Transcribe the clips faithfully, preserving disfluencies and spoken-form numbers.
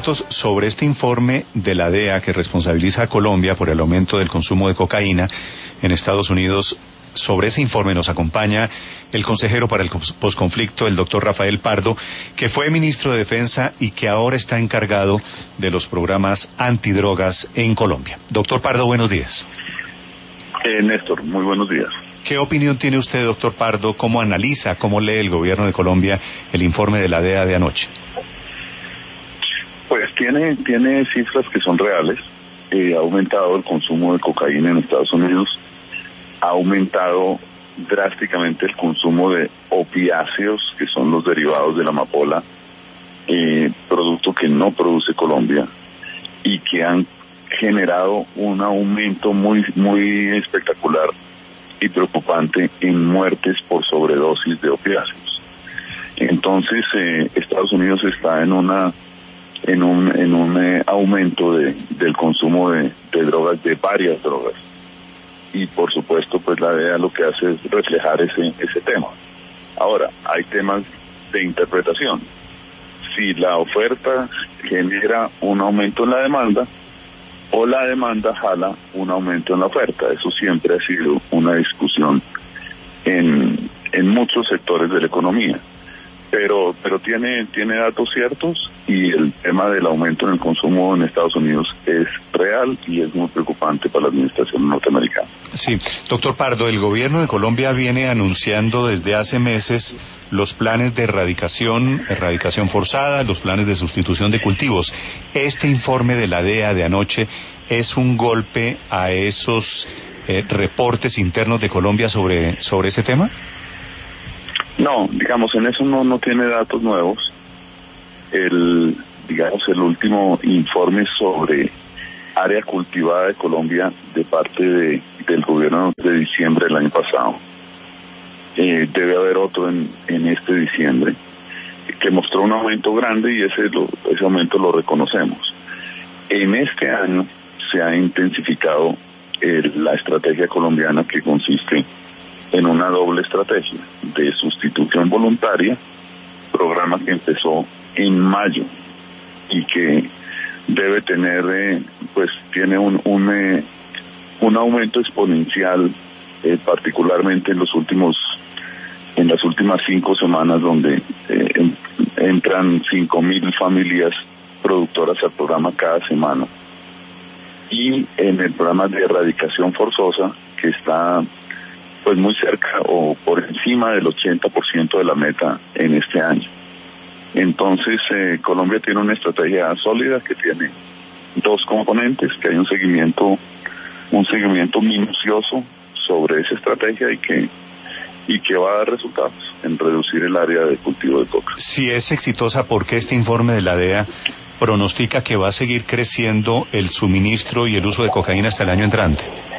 minutos sobre este informe de la D E A que responsabiliza a Colombia por el aumento del consumo de cocaína en Estados Unidos. Sobre ese informe nos acompaña el consejero para el posconflicto, el doctor Rafael Pardo, que fue ministro de Defensa y que ahora está encargado de los programas antidrogas en Colombia. Doctor Pardo, buenos días. Eh, Néstor, muy buenos días. ¿Qué opinión tiene usted, doctor Pardo? ¿Cómo analiza, cómo lee el gobierno de Colombia el informe de la D E A de anoche? Pues tiene, tiene cifras que son reales. Eh, ha aumentado el consumo de cocaína en Estados Unidos. Ha aumentado drásticamente el consumo de opiáceos, que son los derivados de la amapola, eh, producto que no produce Colombia, y que han generado un aumento muy, muy espectacular y preocupante en muertes por sobredosis de opiáceos. Entonces, eh, Estados Unidos está en una en un en un eh, aumento de del consumo de, de drogas, de varias drogas. Y por supuesto, pues la D E A lo que hace es reflejar ese ese tema. Ahora, hay temas de interpretación. Si la oferta genera un aumento en la demanda, o la demanda jala un aumento en la oferta. Eso siempre ha sido una discusión en en muchos sectores de la economía. Pero pero tiene tiene datos ciertos, y el tema del aumento en el consumo en Estados Unidos es real y es muy preocupante para la administración norteamericana. Sí, doctor Pardo, el gobierno de Colombia viene anunciando desde hace meses los planes de erradicación, erradicación forzada, los planes de sustitución de cultivos. ¿Este informe de la D E A de anoche es un golpe a esos eh, reportes internos de Colombia sobre sobre ese tema? No, digamos, en eso no no tiene datos nuevos. El, digamos, el último informe sobre área cultivada de Colombia de parte de, del gobierno de diciembre del año pasado, eh, debe haber otro en, en este diciembre, que mostró un aumento grande, y ese, lo, ese aumento lo reconocemos. En este año se ha intensificado eh, la estrategia colombiana, que consiste en una doble estrategia de sustitución voluntaria, programa que empezó en mayo y que debe tener, eh, pues tiene un un, eh, un aumento exponencial, eh, particularmente en los últimos, en las últimas cinco semanas, donde eh, en, entran cinco mil familias productoras al programa cada semana, y en el programa de erradicación forzosa, que está pues muy cerca o por encima del ochenta por ciento de la meta en este año. Entonces, eh, Colombia tiene una estrategia sólida que tiene dos componentes, que hay un seguimiento, un seguimiento minucioso sobre esa estrategia y que y que va a dar resultados en reducir el área de cultivo de coca. Si es exitosa, ¿por qué este informe de la D E A pronostica que va a seguir creciendo el suministro y el uso de cocaína hasta el año entrante?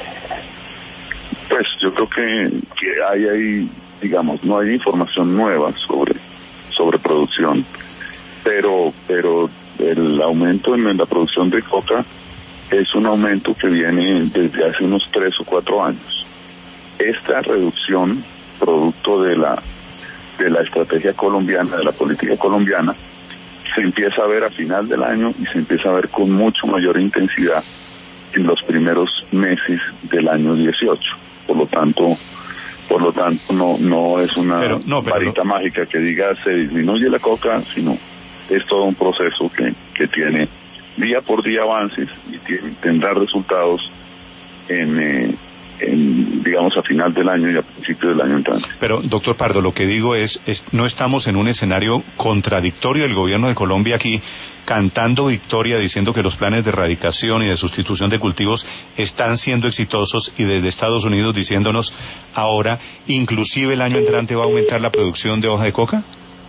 Pues yo creo que, que hay ahí, digamos, no hay información nueva sobre sobre producción, pero pero el aumento en la producción de coca es un aumento que viene desde hace unos tres o cuatro años. Esta reducción, producto de la de la estrategia colombiana, de la política colombiana, se empieza a ver a final del año y se empieza a ver con mucho mayor intensidad en los primeros meses del año dieciocho. Por lo tanto, por lo tanto no no es una pero, no, pero varita no. mágica que diga se disminuye la coca, sino es todo un proceso que, que tiene día por día avances y tiene, tendrá resultados en, eh, en, digamos, a final del año y a principio del año entrante. Pero, doctor Pardo, lo que digo es, es, no estamos en un escenario contradictorio del gobierno de Colombia aquí, cantando victoria, diciendo que los planes de erradicación y de sustitución de cultivos están siendo exitosos, y desde Estados Unidos diciéndonos ahora, inclusive el año entrante va a aumentar la producción de hoja de coca.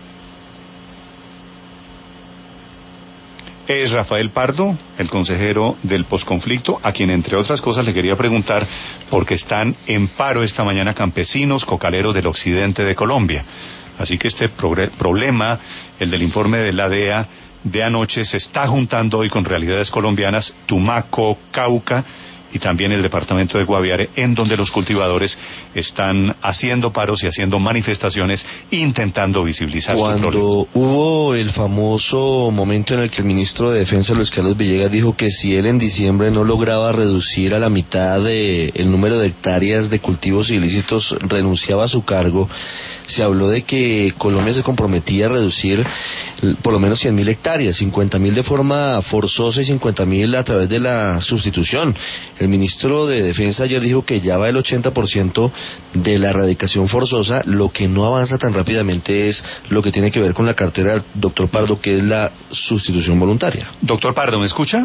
Es Rafael Pardo, el consejero del posconflicto, a quien, entre otras cosas, le quería preguntar, porque están en paro esta mañana campesinos cocaleros del occidente de Colombia. Así que este problema, el del informe de la D E A de anoche, se está juntando hoy con realidades colombianas, Tumaco, Cauca, y también el departamento de Guaviare, en donde los cultivadores están haciendo paros y haciendo manifestaciones intentando visibilizar su problema. Cuando hubo el famoso momento en el que el ministro de Defensa, Luis Carlos Villegas, dijo que si él en diciembre no lograba reducir a la mitad de el número de hectáreas de cultivos ilícitos, renunciaba a su cargo, se habló de que Colombia se comprometía a reducir por lo menos cien mil hectáreas, cincuenta mil de forma forzosa y cincuenta mil a través de la sustitución. El ministro de Defensa ayer dijo que ya va el ochenta por ciento de la erradicación forzosa. Lo que no avanza tan rápidamente es lo que tiene que ver con la cartera del doctor Pardo, que es la sustitución voluntaria. Doctor Pardo, ¿me escucha?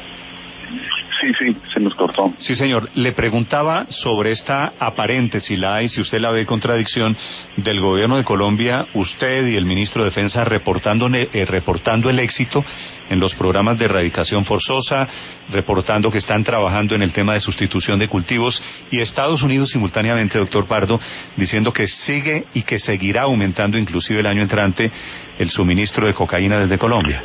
Sí, sí, se nos cortó. Sí, señor. Le preguntaba sobre esta aparente, si la hay, si usted la ve, contradicción del gobierno de Colombia, usted y el ministro de Defensa reportando, eh, reportando el éxito en los programas de erradicación forzosa, reportando que están trabajando en el tema de sustitución de cultivos, y Estados Unidos simultáneamente, doctor Pardo, diciendo que sigue y que seguirá aumentando inclusive el año entrante el suministro de cocaína desde Colombia.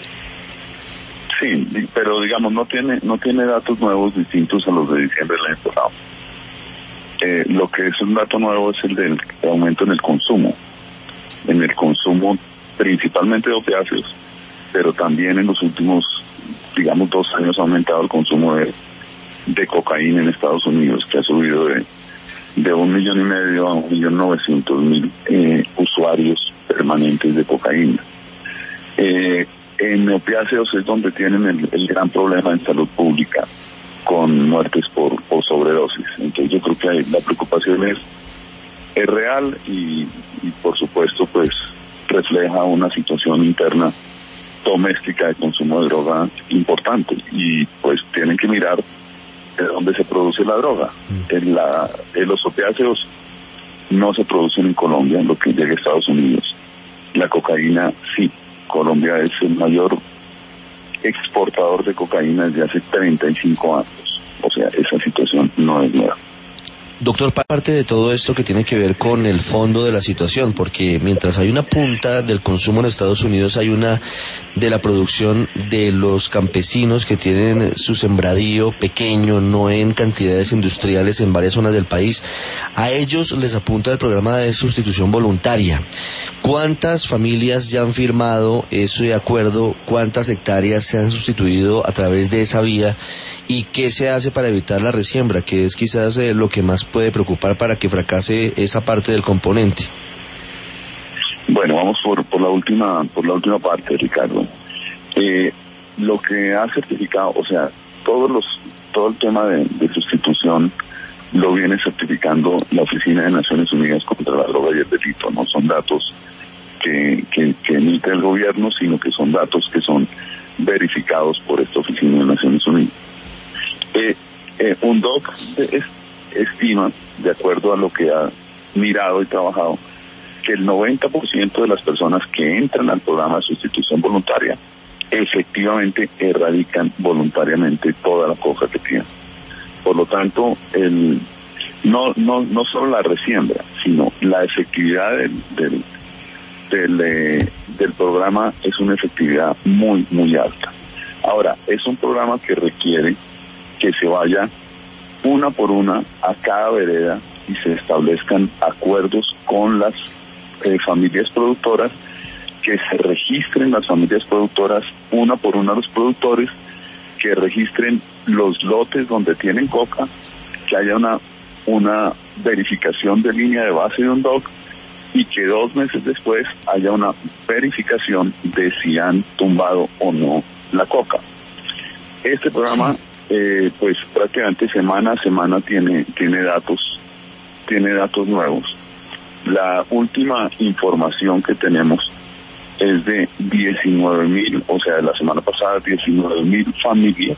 Sí, pero digamos, no tiene no tiene datos nuevos distintos a los de diciembre del año pasado. Eh, lo que es un dato nuevo es el del aumento en el consumo, en el consumo principalmente de opiáceos, pero también en los últimos, digamos, dos años ha aumentado el consumo de, de cocaína en Estados Unidos, que ha subido de, de un millón y medio a un millón novecientos mil eh, usuarios permanentes de cocaína. Eh, En opiáceos es donde tienen el, el gran problema en salud pública, con muertes por, por sobredosis. Entonces yo creo que hay, la preocupación es, es real y, y por supuesto pues refleja una situación interna doméstica de consumo de droga importante, y pues tienen que mirar de dónde se produce la droga. En, la, en los opiáceos no se producen en Colombia, en lo que llega a Estados Unidos. La cocaína sí. Colombia es el mayor exportador de cocaína desde hace treinta y cinco años. O sea, esa situación no es nueva. Doctor, parte de todo esto que tiene que ver con el fondo de la situación, porque mientras hay una punta del consumo en Estados Unidos, hay una de la producción de los campesinos que tienen su sembradío pequeño, no en cantidades industriales en varias zonas del país. A ellos les apunta el programa de sustitución voluntaria. ¿Cuántas familias ya han firmado ese acuerdo? ¿Cuántas hectáreas se han sustituido a través de esa vía? ¿Y qué se hace para evitar la resiembra, que es quizás eh, lo que más puede preocupar para que fracase esa parte del componente? Bueno, vamos por, por la última por la última parte, Ricardo. Eh, lo que ha certificado, o sea, todos los todo el tema de, de sustitución lo viene certificando la Oficina de Naciones Unidas contra la Droga y el Delito. No son datos que, que, que emite el gobierno, sino que son datos que son verificados por esta Oficina de Naciones Unidas. Eh, eh, un D O C es, estima, de acuerdo a lo que ha mirado y trabajado, que el noventa por ciento de las personas que entran al programa de sustitución voluntaria efectivamente erradican voluntariamente toda la coca que tienen. Por lo tanto, el, no, no, no solo la resiembra, sino la efectividad del, del, del, eh, del programa es una efectividad muy, muy alta. Ahora, es un programa que requiere que se vaya una por una a cada vereda y se establezcan acuerdos con las eh, familias productoras, que se registren las familias productoras una por una los productores, que registren los lotes donde tienen coca, que haya una una verificación de línea de base de un D O C y que dos meses después haya una verificación de si han tumbado o no la coca. Este programa eh, pues prácticamente semana a semana tiene tiene datos tiene datos nuevos. La última información que tenemos es de diecinueve mil, o sea, de la semana pasada, diecinueve mil familias,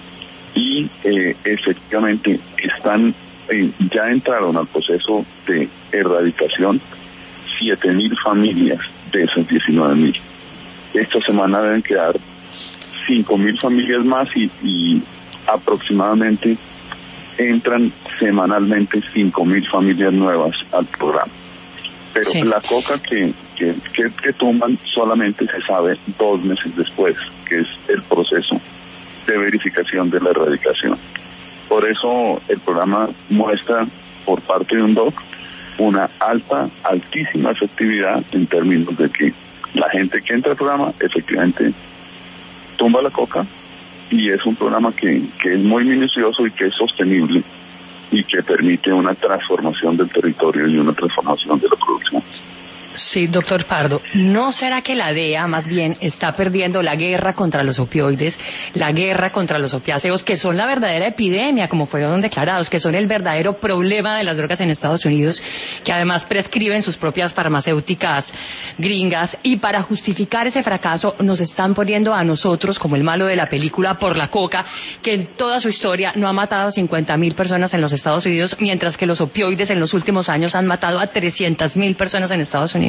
y eh, efectivamente están eh, ya entraron al proceso de erradicación siete mil familias de esas diecinueve mil. Esta semana deben quedar cinco mil familias más y, y aproximadamente entran semanalmente cinco mil familias nuevas al programa. Pero sí, la coca que, que, que, que tumban solamente se sabe dos meses después, que es el proceso de verificación de la erradicación. Por eso el programa muestra por parte de un doc una alta, altísima efectividad en términos de que la gente que entra al programa efectivamente tumba la coca, y es un programa que, que es muy minucioso y que es sostenible y que permite una transformación del territorio y una transformación de la producción. Sí, doctor Pardo, ¿no será que la D E A más bien está perdiendo la guerra contra los opioides, la guerra contra los opiáceos, que son la verdadera epidemia, como fueron declarados, que son el verdadero problema de las drogas en Estados Unidos, que además prescriben sus propias farmacéuticas gringas, y para justificar ese fracaso nos están poniendo a nosotros como el malo de la película por la coca, que en toda su historia no ha matado a cincuenta mil personas en los Estados Unidos, mientras que los opioides en los últimos años han matado a trescientas mil personas en Estados Unidos?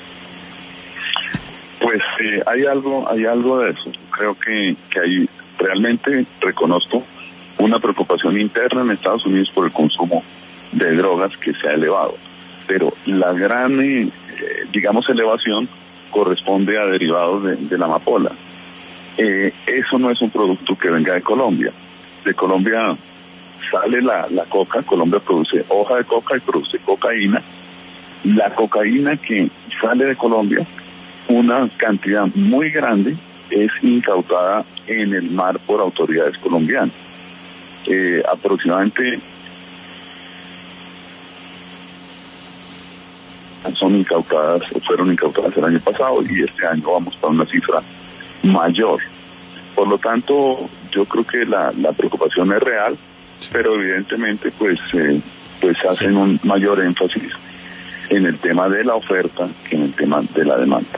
Pues eh, hay algo, hay algo de eso. Creo que, que hay, realmente reconozco una preocupación interna en Estados Unidos por el consumo de drogas que se ha elevado, pero la gran, eh, digamos, elevación corresponde a derivados de, de la amapola. Eh, eso no es un producto que venga de Colombia. De Colombia sale la, la coca. Colombia produce hoja de coca y produce cocaína. La cocaína que sale de Colombia, una cantidad muy grande, es incautada en el mar por autoridades colombianas. Eh, aproximadamente son incautadas, fueron incautadas el año pasado, y este año vamos para una cifra mayor. Por lo tanto, yo creo que la, la preocupación es real, pero evidentemente pues, eh, pues hacen un mayor énfasis en el tema de la oferta que en el tema de la demanda.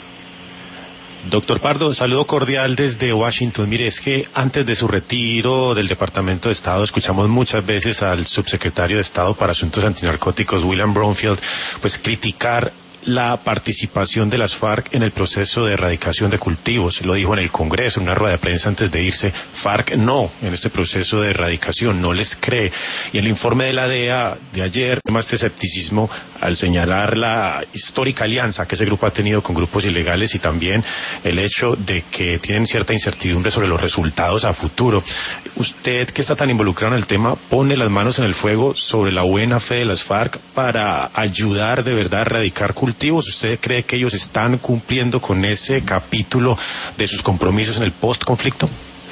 Doctor Pardo, saludo cordial desde Washington. Mire, es que antes de su retiro del Departamento de Estado escuchamos muchas veces al subsecretario de Estado para Asuntos Antinarcóticos, William Bromfield, pues criticar la participación de las FARC en el proceso de erradicación de cultivos. Lo dijo en el Congreso, en una rueda de prensa antes de irse. FARC no, en este proceso de erradicación, no les cree. Y el informe de la D E A de ayer, más este escepticismo al señalar la histórica alianza que ese grupo ha tenido con grupos ilegales, y también el hecho de que tienen cierta incertidumbre sobre los resultados a futuro. Usted, que está tan involucrado en el tema, pone las manos en el fuego sobre la buena fe de las FARC para ayudar de verdad a erradicar cultivos. ¿Usted cree que ellos están cumpliendo con ese capítulo de sus compromisos en el post-conflicto?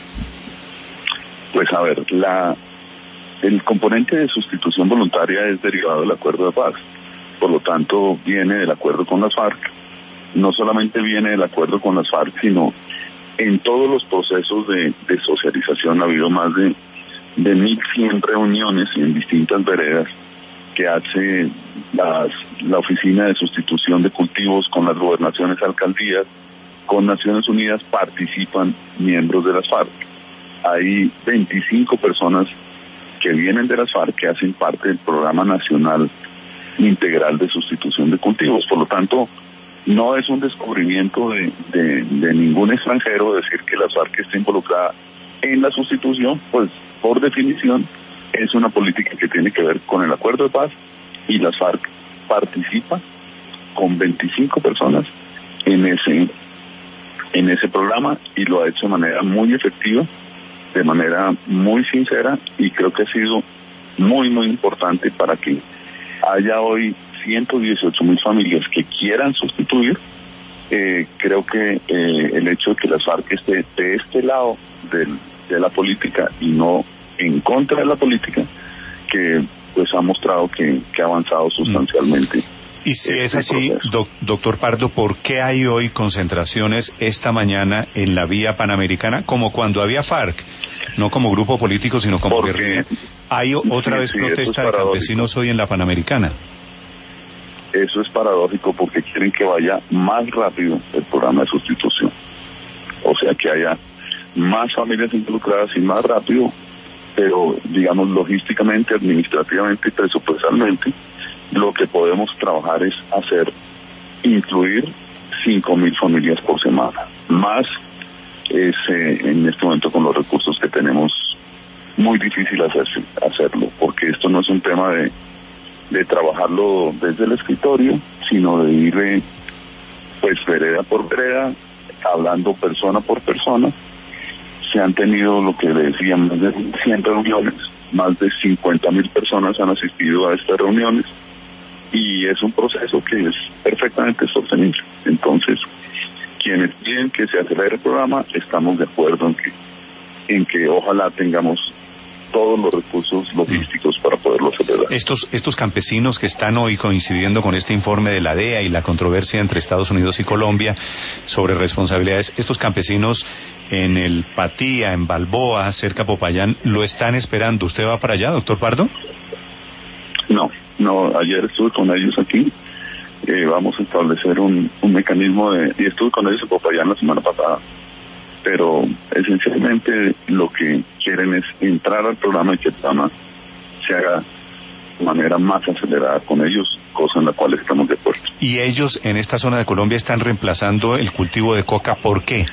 Pues a ver, la, el componente de sustitución voluntaria es derivado del acuerdo de paz. Por lo tanto, viene del acuerdo con las FARC. No solamente viene del acuerdo con las FARC, sino en todos los procesos de, de socialización. Ha habido más de, de mil cien reuniones en distintas veredas que hace las, la Oficina de Sustitución de Cultivos con las gobernaciones, alcaldías, con Naciones Unidas. Participan miembros de las FARC. Hay veinticinco personas que vienen de las FARC que hacen parte del Programa Nacional Integral de Sustitución de Cultivos. Por lo tanto, no es un descubrimiento de, de, de ningún extranjero decir que las FARC está involucrada en la sustitución, pues por definición es una política que tiene que ver con el acuerdo de paz, y las FARC participa con veinticinco personas en ese en ese programa, y lo ha hecho de manera muy efectiva, de manera muy sincera, y creo que ha sido muy muy importante para que haya hoy ciento dieciocho mil familias que quieran sustituir. Eh, creo que eh, el hecho de que las FARC esté de este lado del, de la política y no en contra de la política, que pues ha mostrado que, que ha avanzado sustancialmente. Y si es así, doc, doctor Pardo, ¿por qué hay hoy concentraciones esta mañana en la vía panamericana, como cuando había FARC? No como grupo político, sino como guerrilla. Hay otra sí, vez sí, protesta de campesinos hoy en la Panamericana. Eso es paradójico, porque quieren que vaya más rápido el programa de sustitución. O sea, que haya más familias involucradas y más rápido, pero digamos logísticamente, administrativamente y presupuestalmente, lo que podemos trabajar es hacer, incluir cinco mil familias por semana. Más es eh, en este momento, con los recursos que tenemos, muy difícil hacer, hacerlo, porque esto no es un tema de, de trabajarlo desde el escritorio, sino de ir eh, pues vereda por vereda, hablando persona por persona. Se han tenido, lo que le decían, más de cien reuniones más de cincuenta mil personas han asistido a estas reuniones y es un proceso que es perfectamente sostenible. Entonces, quienes piden que se acelere el programa, estamos de acuerdo en que, en que ojalá tengamos todos los recursos logísticos para poderlo acelerar. Estos, estos campesinos que están hoy coincidiendo con este informe de la D E A y la controversia entre Estados Unidos y Colombia sobre responsabilidades, estos campesinos en el Patía, en Balboa, cerca a Popayán, ¿lo están esperando? ¿Usted va para allá, doctor Pardo? No, no, ayer estuve con ellos aquí, eh, vamos a establecer un, un mecanismo de, y estuve con ellos en Popayán la semana pasada, pero esencialmente lo que quieren es entrar al programa y que el programa se haga de manera más acelerada con ellos, cosa en la cual estamos de acuerdo. ¿Y ellos en esta zona de Colombia están reemplazando el cultivo de coca? ¿Por qué?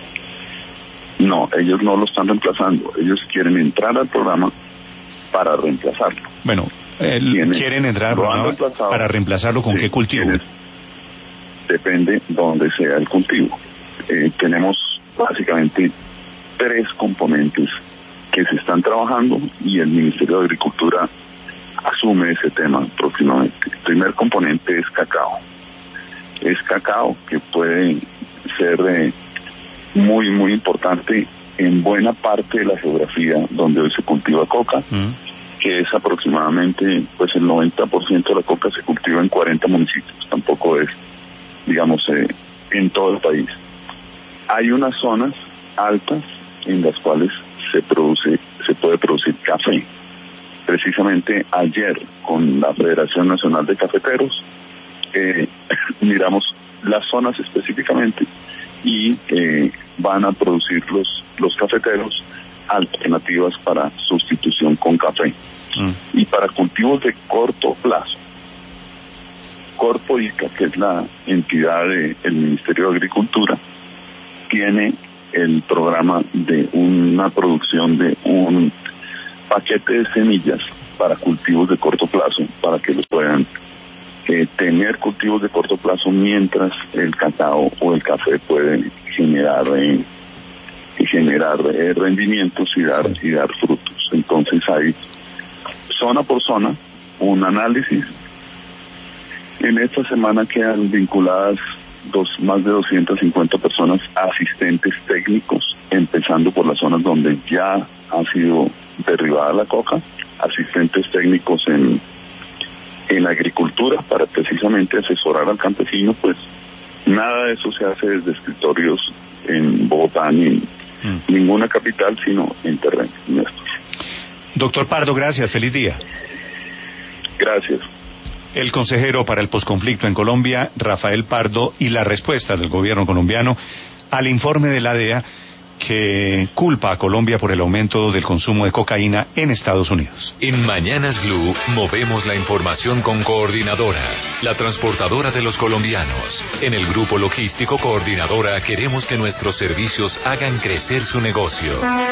No, ellos no lo están reemplazando, ellos quieren entrar al programa para reemplazarlo. Bueno, eh, quieren entrar al programa para reemplazarlo con sí, qué cultivo. Tienes, depende dónde sea el cultivo. Eh, tenemos básicamente tres componentes que se están trabajando y el Ministerio de Agricultura asume ese tema próximamente. El primer componente es cacao. Es cacao que puede ser eh, muy, muy importante en buena parte de la geografía donde hoy se cultiva coca, mm. que es aproximadamente, pues el noventa por ciento de la coca se cultiva en cuarenta municipios, tampoco es, digamos, eh, en todo el país. Hay unas zonas altas en las cuales se produce, se puede producir café. Precisamente ayer con la Federación Nacional de Cafeteros eh, miramos las zonas específicamente y eh, van a producir los, los cafeteros alternativas para sustitución con café. Mm. Y para cultivos de corto plazo, Corpo ICA, que es la entidad del Ministerio de Agricultura, tiene el programa de una producción de un paquete de semillas para cultivos de corto plazo, para que los puedan eh, tener cultivos de corto plazo mientras el cacao o el café puede generar eh, generar eh, rendimientos y dar y dar frutos. Entonces hay zona por zona un análisis. En esta semana quedan vinculadas dos, más de doscientas cincuenta personas, asistentes técnicos, empezando por las zonas donde ya ha sido derribada la coca, asistentes técnicos en, en agricultura para precisamente asesorar al campesino. Pues nada de eso se hace desde escritorios en Bogotá ni en mm. ninguna capital, sino en terreno. Néstor. Doctor Pardo, gracias, feliz día. Gracias. El consejero para el posconflicto en Colombia, Rafael Pardo, y la respuesta del gobierno colombiano al informe de la D E A que culpa a Colombia por el aumento del consumo de cocaína en Estados Unidos. En Mañanas Blue movemos la información con Coordinadora, la transportadora de los colombianos. En el grupo logístico Coordinadora queremos que nuestros servicios hagan crecer su negocio.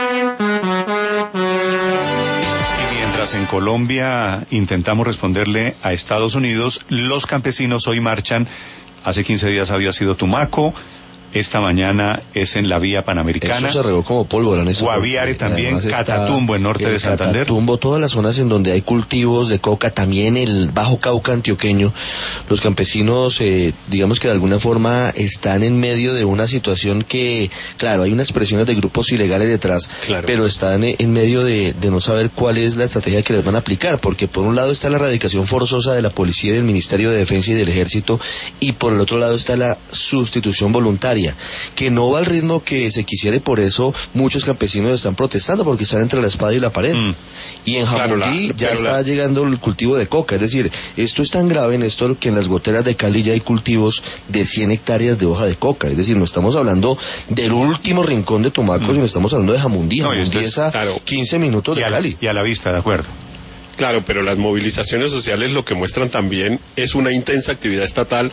Mientras en Colombia intentamos responderle a Estados Unidos, los campesinos hoy marchan. Hace quince días había sido Tumaco, esta mañana es en la vía Panamericana. Eso se regó como pólvora. Guaviare también, Catatumbo en norte de Santander. Catatumbo, todas las zonas en donde hay cultivos de coca, también el Bajo Cauca antioqueño. Los campesinos, eh, digamos que de alguna forma están en medio de una situación que, claro, hay unas presiones de grupos ilegales detrás, claro, pero están en medio de, de no saber cuál es la estrategia que les van a aplicar, porque por un lado está la erradicación forzosa de la policía y del Ministerio de Defensa y del Ejército, y por el otro lado está la sustitución voluntaria, que no va al ritmo que se quisiera, y por eso muchos campesinos están protestando, porque están entre la espada y la pared. Mm. Y en Jamundí claro, la, ya está la... llegando el cultivo de coca. Es decir, esto es tan grave en esto que en las goteras de Cali ya hay cultivos de cien hectáreas de hoja de coca. Es decir, no estamos hablando del último rincón de Tumaco, mm. sino estamos hablando de Jamundí. No, Jamundí es a claro. quince minutos de y Cali. La, y a la vista, de acuerdo. Claro, pero las movilizaciones sociales lo que muestran también es una intensa actividad estatal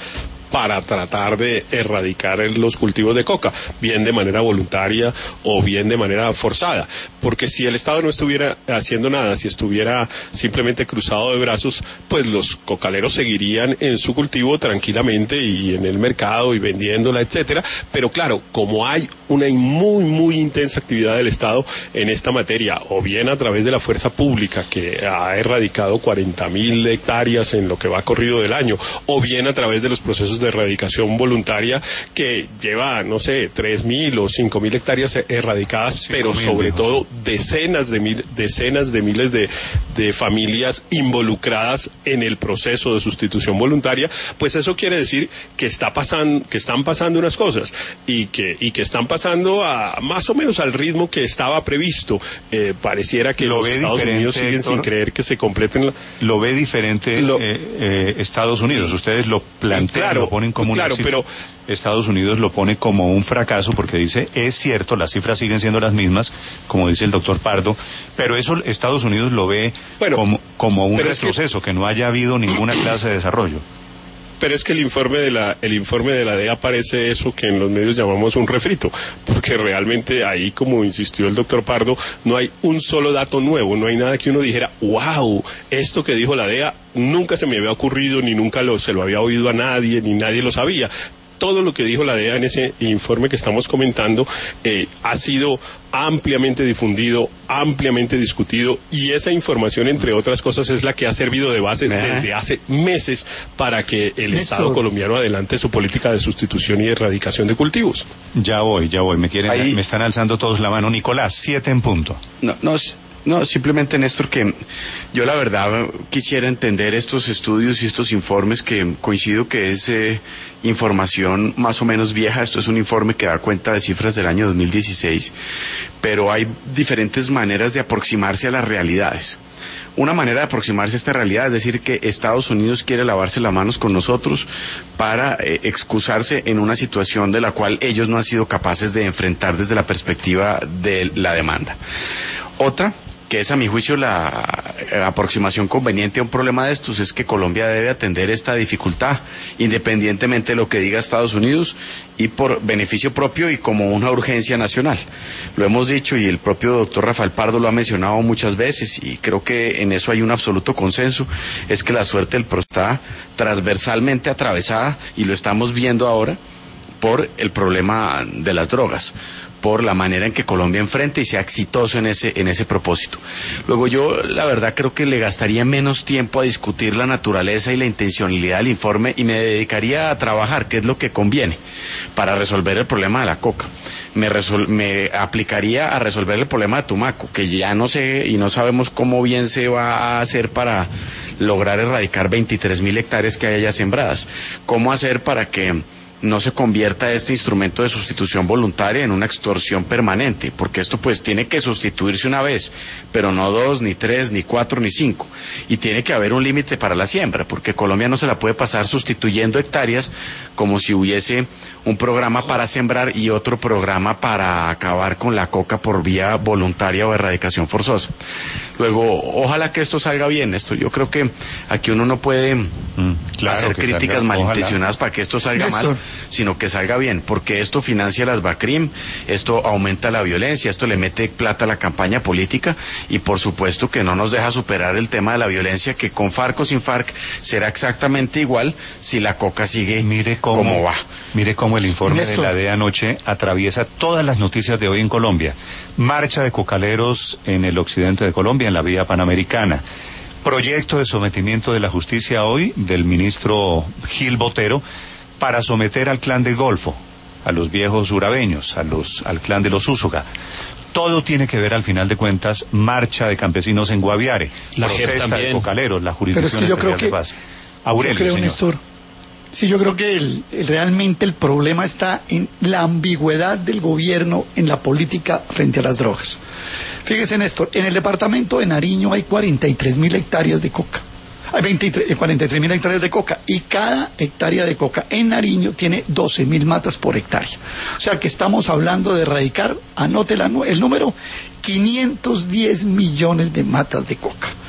para tratar de erradicar los cultivos de coca, bien de manera voluntaria o bien de manera forzada, porque si el Estado no estuviera haciendo nada, si estuviera simplemente cruzado de brazos, pues los cocaleros seguirían en su cultivo tranquilamente y en el mercado y vendiéndola, etcétera. Pero claro, como hay una muy muy intensa actividad del Estado en esta materia, o bien a través de la fuerza pública que ha erradicado cuarenta mil hectáreas en lo que va corrido del año, o bien a través de los procesos de erradicación voluntaria que lleva, no sé, tres mil o cinco mil hectáreas erradicadas, pero sobre todo decenas de mil, decenas de miles de, de familias involucradas en el proceso de sustitución voluntaria, pues eso quiere decir que está pasando, que están pasando unas cosas y que y que están pasando a más o menos al ritmo que estaba previsto. Eh, pareciera que los Estados Unidos siguen Héctor, sin creer que se completen. La... Lo ve diferente lo... eh, eh, Estados Unidos. Ustedes lo plantean, claro, lo ponen como claro, un éxito. Pero Estados Unidos lo pone como un fracaso porque dice, es cierto, las cifras siguen siendo las mismas, como dice el doctor Pardo, pero eso Estados Unidos lo ve bueno, como, como un retroceso, que... que no haya habido ninguna clase de desarrollo. Pero es que el informe de la el informe de la D E A parece eso que en los medios llamamos un refrito, porque realmente ahí, como insistió el doctor Pardo, no hay un solo dato nuevo, no hay nada que uno dijera, wow, esto que dijo la D E A nunca se me había ocurrido, ni nunca lo, se lo había oído a nadie, ni nadie lo sabía. Todo lo que dijo la D E A en ese informe que estamos comentando eh, ha sido ampliamente difundido, ampliamente discutido, y esa información, entre otras cosas, es la que ha servido de base desde hace meses para que el Estado colombiano adelante su política de sustitución y de erradicación de cultivos. Ya voy, ya voy, me quieren, Ahí... me están alzando todos la mano. Nicolás, siete en punto. No, no, no, simplemente, Néstor, que yo la verdad quisiera entender estos estudios y estos informes, que coincido que es eh, información más o menos vieja. Esto es un informe que da cuenta de cifras del año dos mil dieciséis, pero hay diferentes maneras de aproximarse a las realidades. Una manera de aproximarse a esta realidad es decir que Estados Unidos quiere lavarse las manos con nosotros para eh, excusarse en una situación de la cual ellos no han sido capaces de enfrentar desde la perspectiva de la demanda. Otra, que es a mi juicio la aproximación conveniente a un problema de estos, es que Colombia debe atender esta dificultad, independientemente de lo que diga Estados Unidos, y por beneficio propio y como una urgencia nacional. Lo hemos dicho y el propio doctor Rafael Pardo lo ha mencionado muchas veces, y creo que en eso hay un absoluto consenso, es que la suerte del PRO está transversalmente atravesada, y lo estamos viendo ahora, por el problema de las drogas, por la manera en que Colombia enfrenta y sea exitoso en ese en ese propósito. Luego, yo la verdad creo que le gastaría menos tiempo a discutir la naturaleza y la intencionalidad del informe y me dedicaría a trabajar, que es lo que conviene, para resolver el problema de la coca. Me, resol- me aplicaría a resolver el problema de Tumaco, que ya no sé y no sabemos cómo bien se va a hacer para lograr erradicar veintitrés mil hectáreas que hay allá sembradas. ¿Cómo hacer para que no se convierta este instrumento de sustitución voluntaria en una extorsión permanente? Porque esto pues tiene que sustituirse una vez, pero no dos, ni tres, ni cuatro, ni cinco. Y tiene que haber un límite para la siembra, porque Colombia no se la puede pasar sustituyendo hectáreas como si hubiese un programa para sembrar y otro programa para acabar con la coca por vía voluntaria o erradicación forzosa. Luego, ojalá que esto salga bien. Esto, yo creo que aquí uno no puede mm, claro hacer críticas salga, malintencionadas ojalá. Para que esto salga Néstor. mal, sino que salga bien, porque esto financia las BACRIM, esto aumenta la violencia, esto le mete plata a la campaña política, y por supuesto que no nos deja superar el tema de la violencia, que con FARC o sin FARC será exactamente igual si la coca sigue mire cómo, como va. Mire cómo el informe Néstor. de la D E A anoche atraviesa todas las noticias de hoy en Colombia. Marcha de cocaleros en el occidente de Colombia, en la vía panamericana. Proyecto de sometimiento de la justicia hoy del ministro Gil Botero para someter al clan del Golfo, a los viejos urabeños, a los, al clan de los Úsuga. Todo tiene que ver, al final de cuentas, marcha de campesinos en Guaviare, la protesta de cocaleros, la jurisdicción Pero es que yo creo de paz. Que, Aurelio, yo creo, señor. Néstor, sí, yo creo que el, el, realmente el problema está en la ambigüedad del gobierno en la política frente a las drogas. Fíjese, Néstor, en el departamento de Nariño hay cuarenta y tres mil hectáreas de coca. Hay veintitrés, cuarenta y tres mil hectáreas de coca, y cada hectárea de coca en Nariño tiene doce mil matas por hectárea. O sea que estamos hablando de erradicar, anote la, el número, quinientos diez millones de matas de coca.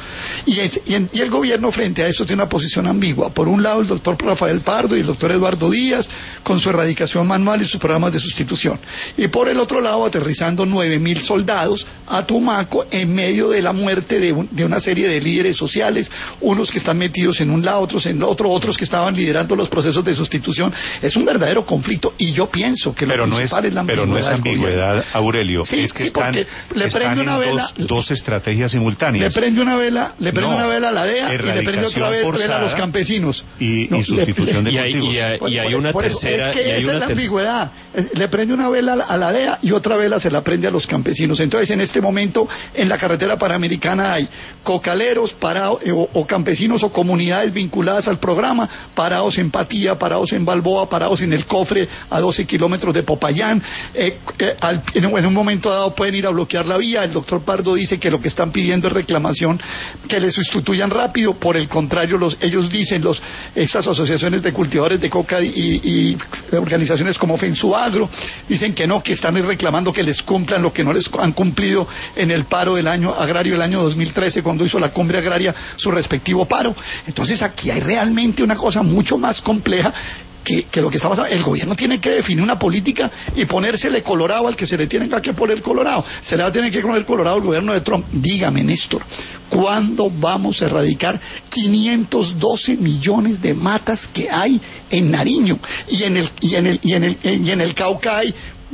Y, es, y, en, y el gobierno frente a eso tiene una posición ambigua. Por un lado el doctor Rafael Pardo y el doctor Eduardo Díaz con su erradicación manual y sus programas de sustitución. Y por el otro lado aterrizando nueve mil soldados a Tumaco en medio de la muerte de, un, de una serie de líderes sociales, unos que están metidos en un lado, otros en otro, otros que estaban liderando los procesos de sustitución. Es un verdadero conflicto y yo pienso que lo pero principal no es, es la ambigüedad. Pero no es ambigüedad, Aurelio. Sí, es que sí, están, porque le prende una vela, dos, dos estrategias simultáneas. Le prende una vela, le prende no, una vela a la D E A y le prende otra vez vela a los campesinos. Y, no, y sustitución le, de y hay, cultivos. y hay, por, y hay por, una por tercera. Es que y hay esa una es la ter... ambigüedad. Le prende una vela a la D E A y otra vela se la prende a los campesinos. Entonces, en este momento, en la carretera panamericana hay cocaleros parados, eh, o, o campesinos o comunidades vinculadas al programa, parados en Patía, parados en Balboa, parados en el Cofre a doce kilómetros de Popayán. Eh, eh, al, en, en un momento dado pueden ir a bloquear la vía. El doctor Pardo dice que lo que están pidiendo es reclamación, que le sustituyan rápido. Por el contrario, los, ellos dicen, los, estas asociaciones de cultivadores de coca y, y organizaciones como Fensuagro, dicen que no, que están reclamando que les cumplan lo que no les han cumplido en el paro del año agrario del año dos mil trece, cuando hizo la cumbre agraria su respectivo paro. Entonces aquí hay realmente una cosa mucho más compleja que, que lo que está pasando. El gobierno tiene que definir una política y ponérsele colorado al que se le tiene que poner colorado. Se le va a tener que poner colorado al gobierno de Trump. Dígame, Néstor, ¿cuándo vamos a erradicar quinientos doce millones de matas que hay en Nariño? Y en el, y en el, y en el, y en el Cauca hay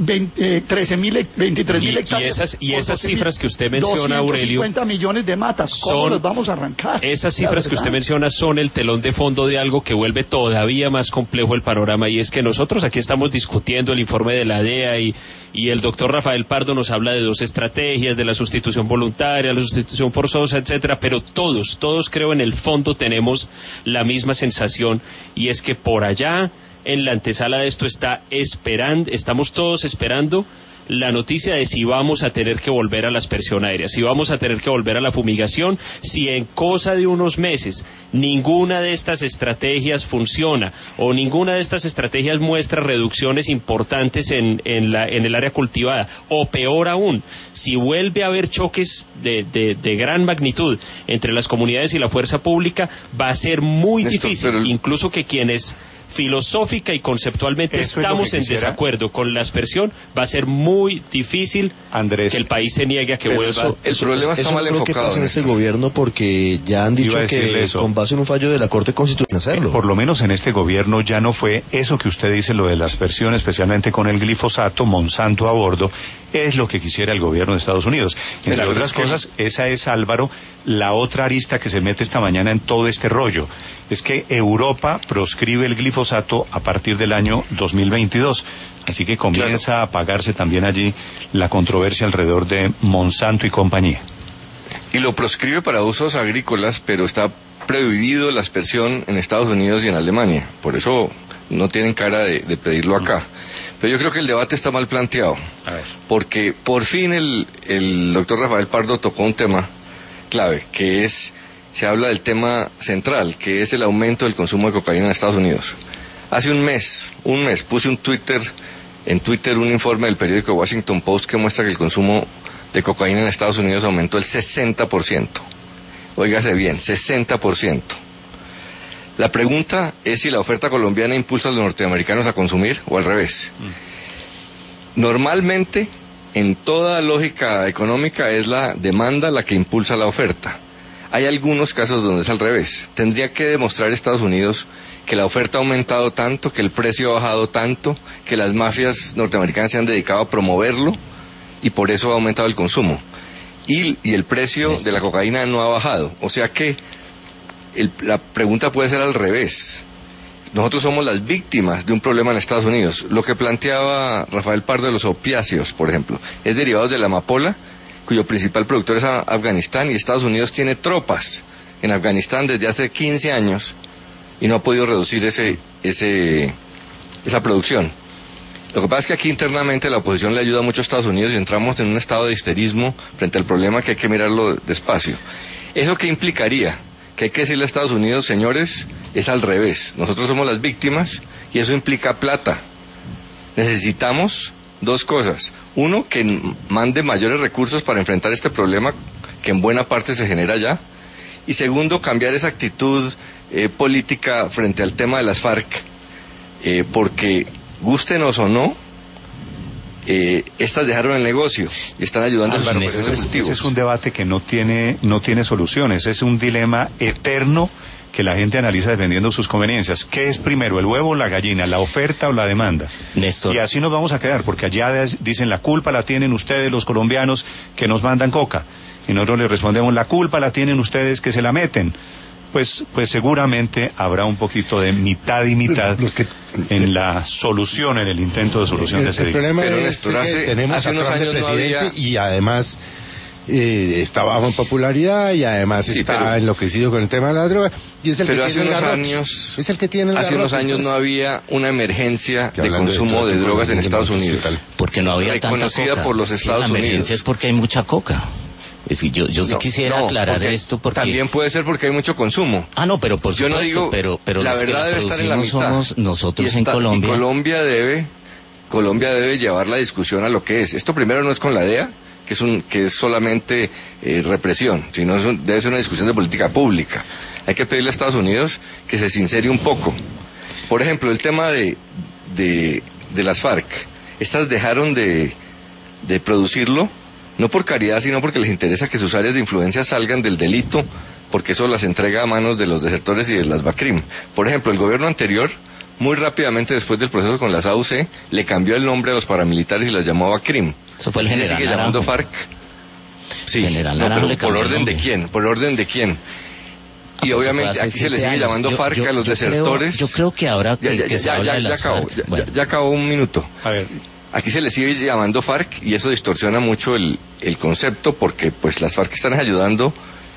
trece mil, veintitrés mil hectáreas. Y esas, y esas cifras que usted menciona, Aurelio, doscientos cincuenta millones de matas, ¿cómo son, los vamos a arrancar? Esas cifras que usted menciona son el telón de fondo de algo que vuelve todavía más complejo el panorama, y es que nosotros aquí estamos discutiendo el informe de la D E A y, y el doctor Rafael Pardo nos habla de dos estrategias, de la sustitución voluntaria, la sustitución forzosa, etcétera, pero todos, todos creo en el fondo tenemos la misma sensación, y es que por allá en la antesala de esto está esperando, estamos todos esperando la noticia de si vamos a tener que volver a la aspersión aérea, si vamos a tener que volver a la fumigación, si en cosa de unos meses ninguna de estas estrategias funciona o ninguna de estas estrategias muestra reducciones importantes en, en, la, en el área cultivada, o peor aún, si vuelve a haber choques de, de, de gran magnitud entre las comunidades y la fuerza pública, va a ser muy Néstor, difícil, pero... incluso que quienes filosófica y conceptualmente Eso estamos en desacuerdo con la aspersión, va a ser muy difícil Andrés, que el país se niegue a que vuelva. Eso, el eso, problema eso está mal creo enfocado. Que pasa en este gobierno, porque ya han dicho que eso. con base en un fallo de la Corte Constitucional hacerlo. Por lo menos en este gobierno ya no fue eso que usted dice, lo de la aspersión, especialmente con el glifosato, Monsanto a bordo, es lo que quisiera el gobierno de Estados Unidos. Entre Pero otras cosas, que... esa es, Álvaro, la otra arista que se mete esta mañana en todo este rollo. Es que Europa proscribe el glifosato a partir del año dos mil veintidós. Así que comienza claro. a apagarse también allí la controversia alrededor de Monsanto y compañía. Y lo proscribe para usos agrícolas, pero está prohibido la aspersión en Estados Unidos y en Alemania. Por eso no tienen cara de, de pedirlo acá. Pero yo creo que el debate está mal planteado. A ver. Porque por fin el, el doctor Rafael Pardo tocó un tema clave, que es, se habla del tema central, que es el aumento del consumo de cocaína en Estados Unidos. Hace un mes, un mes, puse un Twitter, en Twitter un informe del periódico Washington Post que muestra que el consumo de cocaína en Estados Unidos aumentó el sesenta por ciento. Óigase bien, sesenta por ciento. La pregunta es si la oferta colombiana impulsa a los norteamericanos a consumir o al revés. Mm. Normalmente, en toda lógica económica, es la demanda la que impulsa la oferta. Hay algunos casos donde es al revés. Tendría que demostrar Estados Unidos que la oferta ha aumentado tanto, que el precio ha bajado tanto, que las mafias norteamericanas se han dedicado a promoverlo y por eso ha aumentado el consumo. Y, y el precio de la cocaína no ha bajado. O sea que el, la pregunta puede ser al revés. Nosotros somos las víctimas de un problema en Estados Unidos. Lo que planteaba Rafael Pardo de los opiáceos, por ejemplo, es derivado de la amapola, cuyo principal productor es Afganistán, y Estados Unidos tiene tropas en Afganistán desde hace quince años y no ha podido reducir ese, ese, esa producción. Lo que pasa es que aquí internamente la oposición le ayuda mucho a Estados Unidos y entramos en un estado de histerismo frente al problema que hay que mirarlo despacio. ¿Eso qué implicaría? Que hay que decirle a Estados Unidos, señores, es al revés. Nosotros somos las víctimas y eso implica plata. Necesitamos dos cosas. Uno, que mande mayores recursos para enfrentar este problema que en buena parte se genera ya. Y segundo, cambiar esa actitud eh, política frente al tema de las FARC, eh, porque gústenos o no, eh, estas dejaron el negocio y están ayudando Álvaro, a los ese, ejecutivos. ese es un debate que no tiene, no tiene soluciones, es un dilema eterno que la gente analiza dependiendo de sus conveniencias. ¿Qué es primero, el huevo o la gallina, la oferta o la demanda? Néstor. Y así nos vamos a quedar, porque allá dicen la culpa la tienen ustedes los colombianos que nos mandan coca. Y nosotros les respondemos, la culpa la tienen ustedes que se la meten. Pues, pues seguramente habrá un poquito de mitad y mitad Los que, en la solución, en el intento de solución el, de ese el problema Pero, es Néstor, que hace- tenemos hace a unos Trump de años no presidente había- y además eh, está bajo en popularidad y además Sí, está pero- enloquecido con el tema de la droga y es el Pero que hace tiene el unos garrote. años, es el que tiene el hace unos garrote, años no entonces- había una emergencia Que de hablando de consumo de tráfico, drogas en de Estados narcóticos y Unidos. tal. Porque no había tanta Reconocida coca. por los Es que Estados la emergencia Unidos. es porque hay mucha coca. Es que yo, yo sí No, quisiera no, aclarar porque esto porque... también puede ser porque hay mucho consumo. Ah, no, pero por Yo no supuesto, digo, pero, pero la los que verdad la debe estar en la producimos mitad. somos nosotros Y en está- Colombia. Y Colombia debe, Colombia debe llevar la discusión a lo que es. Esto primero no es con la D E A, que es un, que es solamente eh, represión, sino es un- debe ser una discusión de política pública. Hay que pedirle a Estados Unidos que se sincere un poco. Por ejemplo, el tema de, de, de las FARC. Estas dejaron de, de producirlo, no por caridad, sino porque les interesa que sus áreas de influencia salgan del delito, porque eso las entrega a manos de los desertores y de las BACRIM. Por ejemplo, el gobierno anterior, muy rápidamente después del proceso con las A U C, le cambió el nombre a los paramilitares y las llamó BACRIM. Eso fue el ¿Se general sigue llamando Naranjo. FARC? Sí, General no, Naranjo pero le ¿por cambió el orden de nombre. quién? ¿Por orden de quién? Ah, Y pues obviamente eso fue hace aquí se le siete sigue años. llamando Yo- FARC yo- a los yo creo- desertores. yo creo que ahora que, Ya, ya, que se ya, habla ya, de ya las acabó, FARC, ya- bueno. ya- ya acabó un minuto. A ver, Aquí se le sigue llamando FARC y eso distorsiona mucho el, el concepto porque pues las FARC están ayudando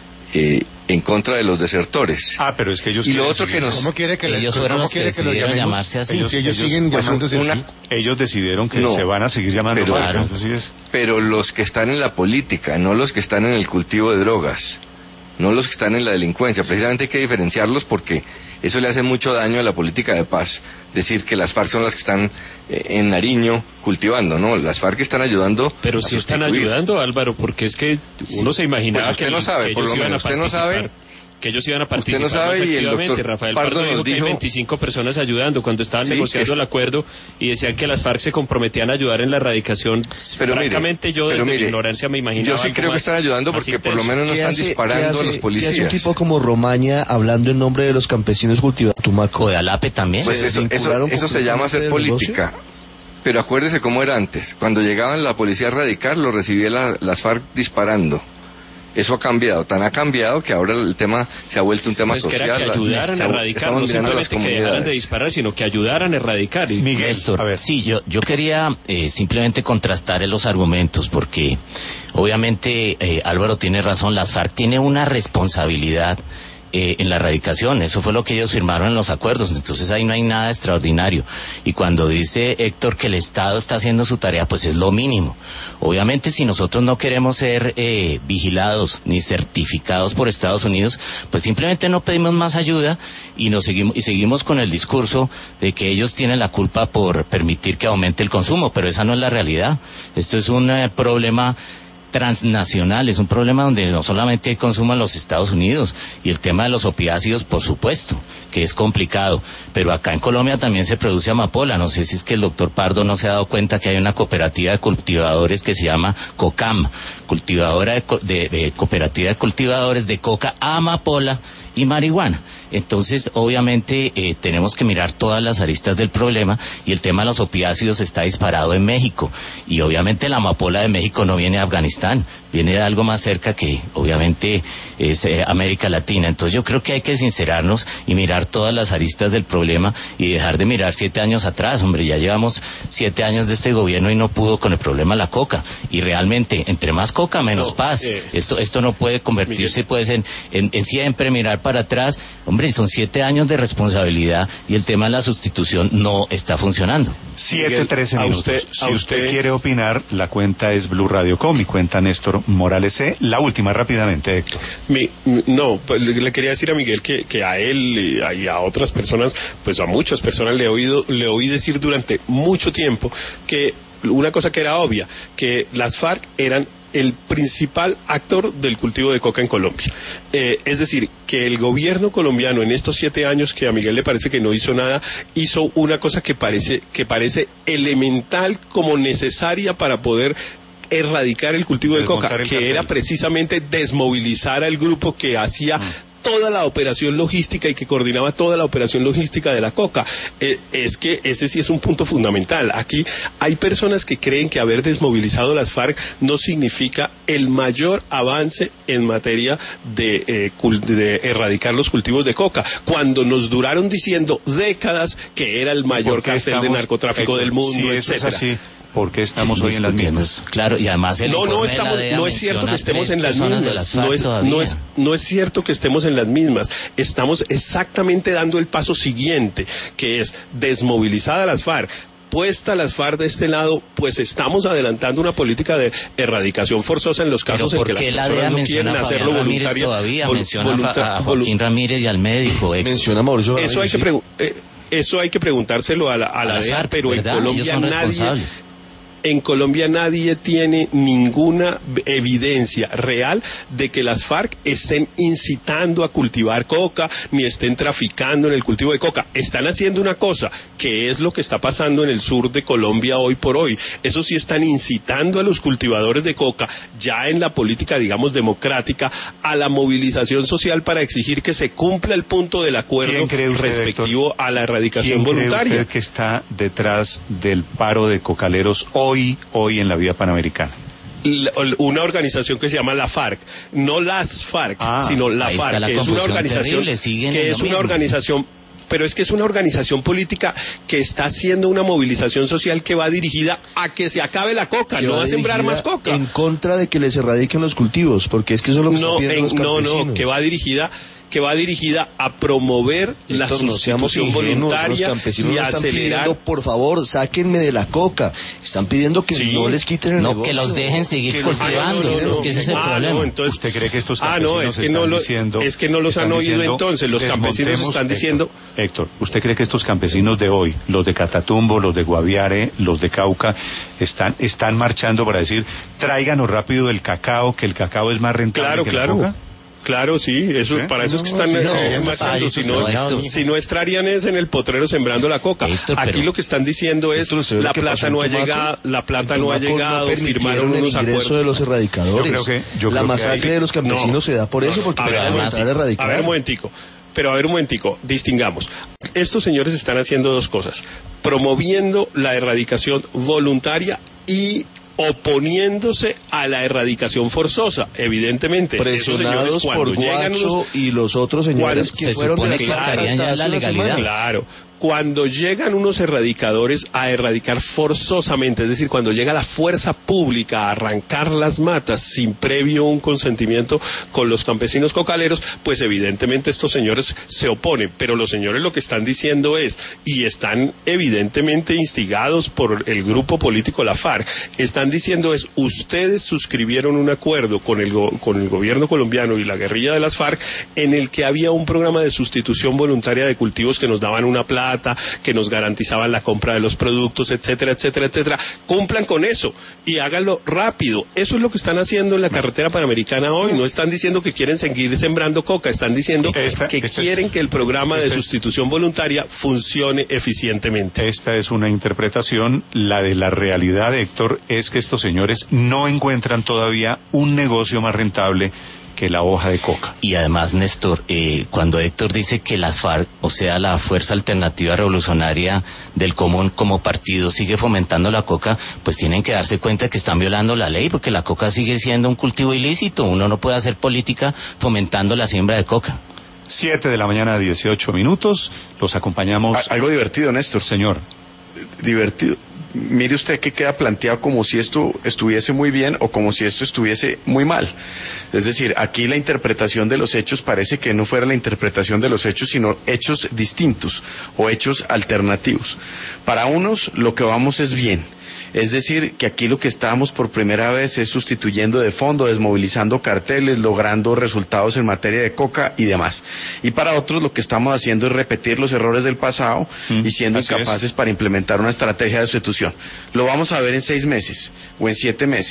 eh, en contra de los desertores. ah, pero es que ellos Y lo quieren otro que seguir- nos... ¿Cómo quiere que le- Ellos fueron cómo los que quiere que lo decidieron llamemos? llamarse así. Ellos, ellos ellos- siguen pues, llamándose una- así. ellos decidieron que No, se van a seguir llamando pero- FARC, Claro. así es. Pero los que están en la política, no los que están en el cultivo de drogas, no los que están en la delincuencia. Precisamente hay que diferenciarlos porque eso le hace mucho daño a la política de paz. Decir que las FARC son las que están eh, en Nariño cultivando, ¿no? Las FARC están ayudando Pero a sí están sustituir. ayudando, Álvaro, porque es que uno se imaginaba Pues usted que, no sabe, que por ellos lo iban a menos, usted no participar. sabe. Que ellos iban a Usted participar no sabe más y el activamente. doctor Rafael Pardo Pardo nos dijo que hay dijo- veinticinco personas ayudando cuando estaban Sí, negociando que el acuerdo y decían que las FARC se comprometían a ayudar en la erradicación. Pero mire, Francamente yo pero desde mi mire, ignorancia me imaginaba yo sí algo creo que más- están ayudando más porque por lo intenso. menos no ¿Qué están hace- disparando qué a hace- los qué hace un policías. tipo como Romaña hablando en nombre de los campesinos cultivando tumaco? O de Alape también. Pues ¿Se eso, eso, desvincularon eso se llama hacer completamente del política. Pero acuérdese cómo era antes. Cuando llegaban la policía radical, lo recibía la- las FARC disparando. Eso ha cambiado, tan ha cambiado que ahora el tema se ha vuelto un tema Pues que social. era que la- ayudaran se- a erradicar, no estamos mirando a las simplemente que dejaran de comunidades. disparar, sino que ayudaran a erradicar. Y Miguel, Néstor, a ver. sí, yo, yo quería eh, simplemente contrastar en los argumentos porque obviamente eh, Álvaro tiene razón, las FARC tiene una responsabilidad eh, en la erradicación, eso fue lo que ellos firmaron en los acuerdos, entonces ahí no hay nada extraordinario. Y cuando dice Héctor que el Estado está haciendo su tarea, pues es lo mínimo. Obviamente si nosotros no queremos ser eh, vigilados ni certificados por Estados Unidos, pues simplemente no pedimos más ayuda y nos seguimos y seguimos con el discurso de que ellos tienen la culpa por permitir que aumente el consumo, pero esa no es la realidad. Esto es un eh, problema transnacional, es un problema donde no solamente hay consumo en los Estados Unidos, y el tema de los opiáceos, por supuesto, que es complicado, pero acá en Colombia también se produce amapola. No sé si es que el doctor Pardo no se ha dado cuenta que hay una cooperativa de cultivadores que se llama COCAM, cultivadora de, co- de, de cooperativa de cultivadores de coca, amapola y marihuana. Entonces, obviamente, eh, tenemos que mirar todas las aristas del problema, y el tema de los opiáceos está disparado en México, y obviamente la amapola de México no viene de Afganistán, viene de algo más cerca que, obviamente, es eh, América Latina. Entonces, yo creo que hay que sincerarnos y mirar todas las aristas del problema y dejar de mirar siete años atrás. Hombre, ya llevamos siete años de este gobierno y no pudo con el problema de la coca, y realmente, entre más coca, menos No, paz. eh, Esto, esto no puede convertirse, pues, en, en, en siempre mirar para atrás. Hombre, son siete años de responsabilidad y el tema de la sustitución no está funcionando. Siete, trece a minutos. usted- si a usted, usted- quiere opinar, la cuenta es Blue Radio Com, mi cuenta Néstor Morales C. La última, rápidamente, Héctor. Mi- m- no, pues le, le quería decir a Miguel que, que a él y a, y a otras personas, pues a muchas personas le he oído, le oí decir durante mucho tiempo que una cosa que era obvia, que las FARC eran el principal actor del cultivo de coca en Colombia. Eh, es decir, que el gobierno colombiano en estos siete años que a Miguel le parece que no hizo nada, hizo una cosa que parece, que parece elemental como necesaria para poder erradicar el cultivo de coca, que cartel. Era precisamente desmovilizar al grupo que hacía mm. toda la operación logística y que coordinaba toda la operación logística de la coca. Eh, es que ese sí es un punto fundamental. Aquí hay personas que creen que haber desmovilizado las FARC no significa el mayor avance en materia de, eh, de erradicar los cultivos de coca, cuando nos duraron diciendo décadas que era el mayor cartel estamos, de narcotráfico eh, del mundo, si etcétera. Eso es así. ¿Por qué estamos hoy en las mismas? Claro, y además el no, no estamos, no es cierto que estemos en las mismas. No es, no es, no es cierto que estemos en las mismas. Estamos exactamente dando el paso siguiente, que es desmovilizada las FARC. Puesta las FARC de este lado, pues estamos adelantando una política de erradicación forzosa en los casos en que las personas no quieren hacerlo voluntaria. Todavía vol menciona volunta a Joaquín Ramírez y al médico. Eh. Menciona a Mauricio Ramírez. Eso hay que preguntar. Eh, Eso hay que preguntárselo a la, a la a D E A, pero ¿verdad? En Colombia nadie, en Colombia nadie tiene ninguna evidencia real de que las FARC estén incitando a cultivar coca, ni estén traficando en el cultivo de coca. Están haciendo una cosa, que es lo que está pasando en el sur de Colombia hoy por hoy. Eso sí, están incitando a los cultivadores de coca, ya en la política, digamos, democrática, a la movilización social para exigir que se cumpla el punto del acuerdo usted, respectivo Héctor, a la erradicación ¿quién voluntaria. ¿Quién cree usted que está detrás del paro de cocaleros hoy, hoy en la vía panamericana? Una organización que se llama la FARC, no las FARC, ah, sino la FARC, que es una organización, que es una organización, pero es que es una organización política que está haciendo una movilización social que va dirigida a que se acabe la coca, no a sembrar más coca. En contra de que les erradiquen los cultivos, porque es que eso es lo que no, están pidiendo en, los campesinos. No, no, que va dirigida que va dirigida a promover Héctor, la sustitución voluntaria y a acelerar. Pidiendo, por favor, sáquenme de la coca. Están pidiendo que sí. no les quiten el no, negocio. que los dejen seguir que cultivando. No, no, no, es que ese es el ah, problema. No, entonces, ¿usted cree que estos campesinos ah, no, es que están no lo, diciendo... Es que no los han oído entonces. Los campesinos están diciendo... Héctor, Héctor, ¿usted cree que estos campesinos de hoy, los de Catatumbo, los de Guaviare, los de Cauca, están, están marchando para decir, tráiganos rápido el cacao, que el cacao es más rentable claro, que claro. la coca? Claro, sí, eso, ¿sí? Para eso no, es que están no, eh, marchando, si no, no, si no estarían es en el potrero sembrando la coca. Héctor, aquí pero, lo que están diciendo es la plata no ha llegado, la plata no ha llegado, firmaron unos acuerdos. de los erradicadores. Yo creo que, yo la creo masacre que hay, de los campesinos no, se da por eso, porque a ver, además, a, ver, a ver un momentico. Pero a ver un momentico, distingamos. Estos señores están haciendo dos cosas: promoviendo la erradicación voluntaria y oponiéndose a la erradicación forzosa, evidentemente. Presionados por Guacho unos, y los otros señores que fueron de la, que estarían ya en la legalidad. Claro. Cuando llegan unos erradicadores a erradicar forzosamente, es decir, cuando llega la fuerza pública a arrancar las matas sin previo un consentimiento con los campesinos cocaleros, pues evidentemente estos señores se oponen. Pero los señores lo que están diciendo es, y están evidentemente instigados por el grupo político La FARC, están diciendo es, ustedes suscribieron un acuerdo con el, go con el gobierno colombiano y la guerrilla de las FARC en el que había un programa de sustitución voluntaria de cultivos que nos daban una plata, que nos garantizaban la compra de los productos, etcétera, etcétera, etcétera. Cumplan con eso y háganlo rápido. Eso es lo que están haciendo en la carretera panamericana hoy. No están diciendo que quieren seguir sembrando coca, están diciendo esta, que esta quieren es, que el programa de sustitución voluntaria funcione eficientemente. Esta es una interpretación. La de la realidad, Héctor, es que estos señores no encuentran todavía un negocio más rentable que la hoja de coca. Y además, Néstor, eh, cuando Héctor dice que las FARC, o sea, la Fuerza Alternativa Revolucionaria del Común como partido, sigue fomentando la coca, pues tienen que darse cuenta que están violando la ley, porque la coca sigue siendo un cultivo ilícito. Uno no puede hacer política fomentando la siembra de coca. Siete de la mañana, dieciocho minutos. Los acompañamos. Algo divertido, Néstor. Señor. Divertido. Mire usted que queda planteado como si esto estuviese muy bien o como si esto estuviese muy mal. Es decir, aquí la interpretación de los hechos parece que no fuera la interpretación de los hechos, sino hechos distintos o hechos alternativos. Para unos lo que vamos es bien. Es decir, que aquí lo que estamos por primera vez es sustituyendo de fondo, desmovilizando carteles, logrando resultados en materia de coca y demás. Y para otros lo que estamos haciendo es repetir los errores del pasado mm, y siendo incapaces es. para implementar una estrategia de sustitución. Lo vamos a ver en seis meses, o en siete meses,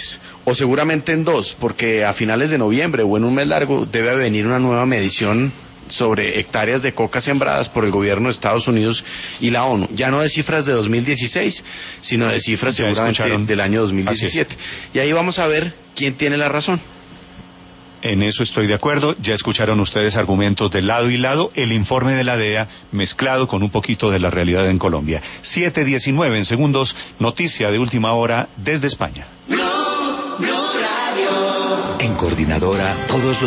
o seguramente en dos, porque a finales de noviembre o en un mes largo debe venir una nueva medición sobre hectáreas de coca sembradas por el gobierno de Estados Unidos y la ONU. Ya no de cifras de dos mil dieciséis, sino de cifras ya seguramente escucharon. Del año dos mil diecisiete. Y ahí vamos a ver quién tiene la razón. En eso estoy de acuerdo. Ya escucharon ustedes argumentos de lado y lado. El informe de la D E A mezclado con un poquito de la realidad en Colombia. siete diecinueve en segundos. Noticia de última hora desde España. Blue, Blue Radio. En Coordinadora, todos los